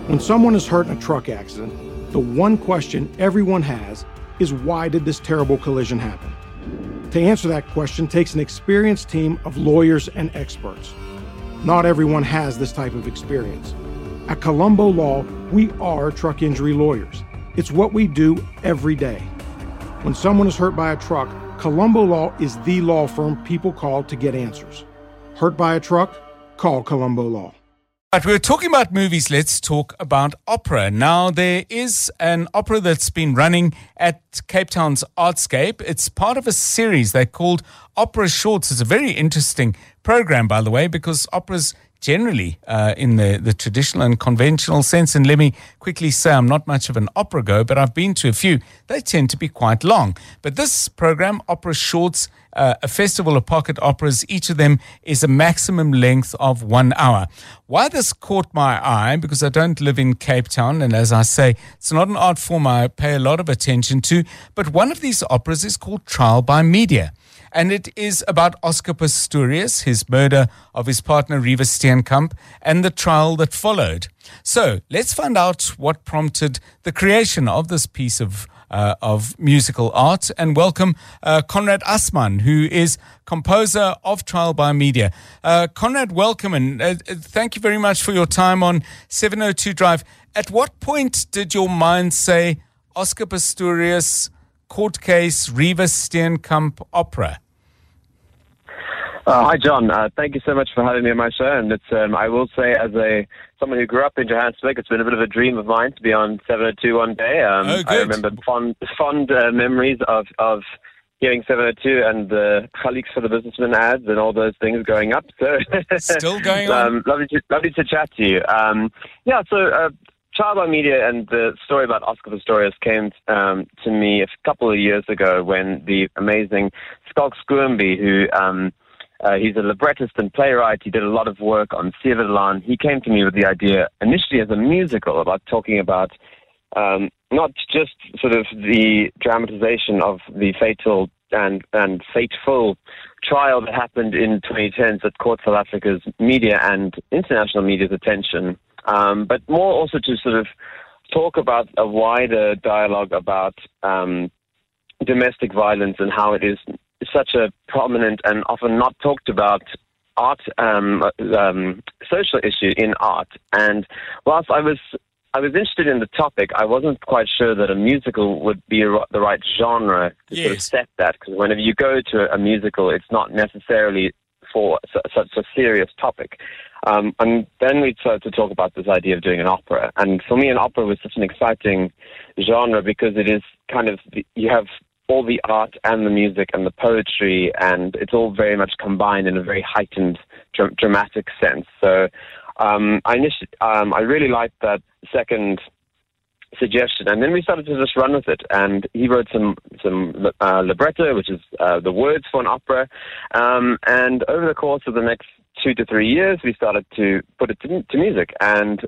When someone is hurt in a truck accident, the one question everyone has is, why did this terrible collision happen? To answer that question takes an experienced team of lawyers and experts. Not everyone has this type of experience. At Colombo Law, we are truck injury lawyers. It's what we do every day. When someone is hurt by a truck, Colombo Law is the law firm people call to get answers. Hurt by a truck? Call Colombo Law. But we're talking about movies. Let's talk about opera. Now, there is an opera that's been running at Cape Town's Artscape. It's part of a series they called Opera Shorts. It's a very interesting program, by the way, because operas generally in the traditional and conventional sense, and let me quickly say I'm not much of an opera goer, but I've been to a few. They tend to be quite long. But this program, Opera Shorts, a festival of pocket operas, each of them is a maximum length of 1 hour. Why this caught my eye, because I don't live in Cape Town, and as I say, it's not an art form I pay a lot of attention to, but one of these operas is called Trial by Media. And it is about Oscar Pistorius, his murder of his partner Reeva Steenkamp, and the trial that followed. So let's find out what prompted the creation of this piece of musical art, and welcome Conrad Assmann, who is composer of Trial by Media. Conrad, welcome, and thank you very much for your time on 702 Drive. At what point did your mind say Oscar Pistorius, court case, Reeva Steenkamp opera? Hi, John. Thank you so much for having me on my show. And it's, I will say, as someone who grew up in Johannesburg, it's been a bit of a dream of mine to be on 702 one day. I remember fond memories of hearing 702 and the Khaliks for the Businessman ads and all those things going up. So still going on. Lovely to chat to you. Trial by Media and the story about Oscar Pistorius came to me a couple of years ago when the amazing Skalk Squirmby, who he's a librettist and playwright. He did a lot of work on Sieverland. He came to me with the idea initially as a musical about talking about not just sort of the dramatization of the fatal and fateful trial that happened in 2010 that caught South Africa's media and international media's attention, but more also to sort of talk about a wider dialogue about domestic violence and how it is such a prominent and often not talked about art, social issue in art. And whilst I was interested in the topic, I wasn't quite sure that a musical would be the right genre to sort of set that, because whenever you go to a musical, it's not necessarily for such a serious topic. And then we started to talk about this idea of doing an opera. And for me, an opera was such an exciting genre because it is kind of, you have all the art and the music and the poetry, and it's all very much combined in a very heightened dramatic sense. So I really liked that second suggestion, and then we started to just run with it. And he wrote some libretto, which is the words for an opera. And over the course of the next 2 to 3 years, we started to put it to music. And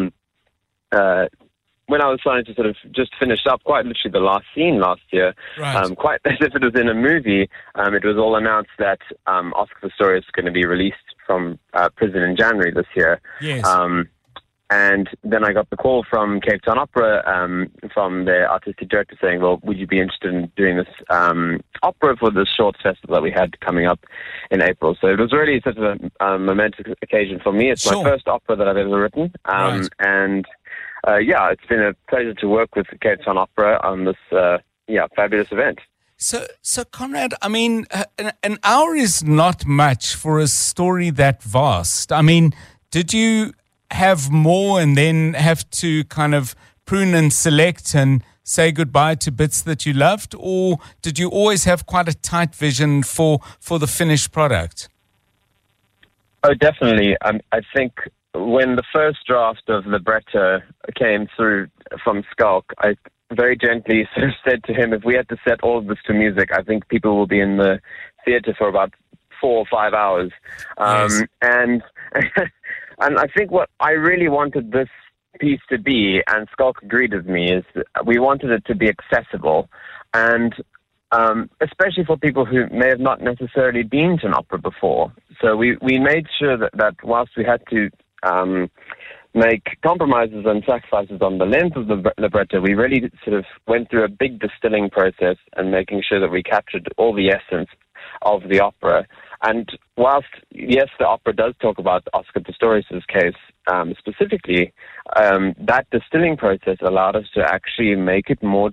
when I was starting to sort of just finish up, quite literally the last scene last year, right. Quite as if it was in a movie, it was all announced that Oscar Pistorius is going to be released from prison in January this year. Yes. And then I got the call from Cape Town Opera, from their artistic director saying, well, would you be interested in doing this opera for the Shorts Festival that we had coming up in April? So it was really such a momentous occasion for me. It's my first opera that I've ever written. Right. And it's been a pleasure to work with the Cape Town Opera on this fabulous event. So Conrad, I mean, an hour is not much for a story that vast. I mean, did you have more and then have to kind of prune and select and say goodbye to bits that you loved, or did you always have quite a tight vision for the finished product? Oh, definitely. I think when the first draft of libretto came through from Skalk, I very gently sort of said to him, if we had to set all of this to music, I think people will be in the theatre for about 4 or 5 hours. Yes. And I think what I really wanted this piece to be, and Skalk agreed with me, is we wanted it to be accessible, and especially for people who may have not necessarily been to an opera before. So we made sure that whilst we had to make compromises and sacrifices on the length of the libretto. We really sort of went through a big distilling process and making sure that we captured all the essence of the opera. And whilst, yes, the opera does talk about Oscar Pistorius' case specifically, that distilling process allowed us to actually make it more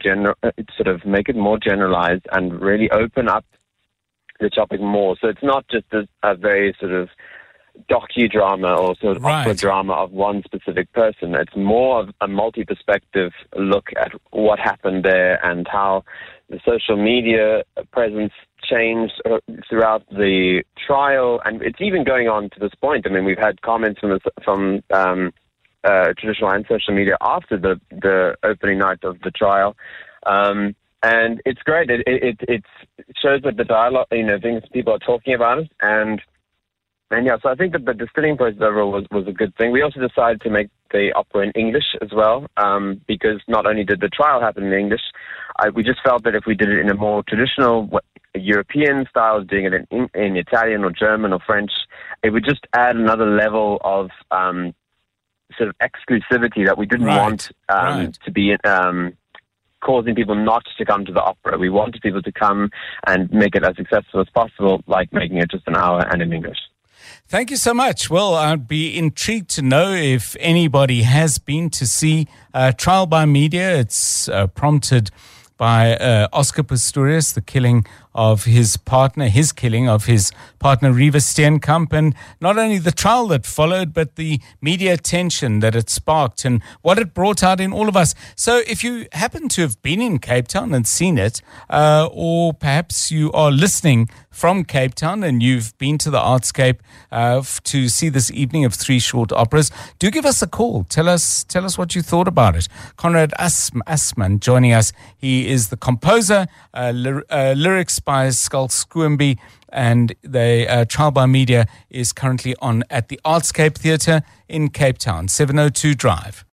generalized and really open up the topic more. So it's not just a very sort of docudrama or sort of opera drama of one specific person. It's more of a multi-perspective look at what happened there and how the social media presence changed throughout the trial, and it's even going on to this point. I mean, we've had comments from traditional and social media after the opening night of the trial, and it's great. It shows that the dialogue, things people are talking about it, and yeah, so I think that the distilling process overall was a good thing. We also decided to make the opera in English as well, because not only did the trial happen in English, we just felt that if we did it in a more traditional European style, doing it in Italian or German or French, it would just add another level of sort of exclusivity that we didn't want to be causing people not to come to the opera. We wanted people to come and make it as successful as possible, like making it just an hour and in English. Thank you so much. Well, I'd be intrigued to know if anybody has been to see Trial by Media. It's prompted by Oscar Pistorius, the killing of his partner Reeva Steenkamp, and not only the trial that followed, but the media attention that it sparked and what it brought out in all of us. So if you happen to have been in Cape Town and seen it, or perhaps you are listening from Cape Town and you've been to the Artscape to see this evening of 3 short operas, do give us a call. Tell us what you thought about it. Conrad Assmann joining us. He is the composer, lyrics by Skalk Squimby, and the Trial by Media is currently on at the Artscape Theatre in Cape Town, 702 Drive.